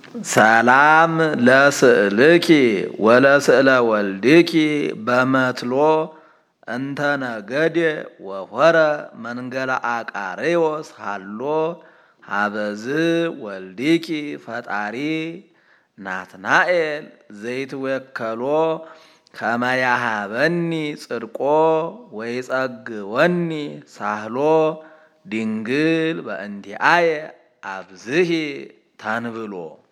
ሰላም ለስእልኪ ወለስእለ ወልድኪ በመትሎ እንተ ነገደ ወሆረ መንገለ አቃሬዎስ ሃሎ ሀበዝ ወልድኪ ፈጣሪ ናትናኤል ዘይትወከሎ ከመያሃበኒ ጽድቆ ወይጸግወኒ ሳህሎ ድንግል በእንቲአየ አብዝሂ ተንብሎ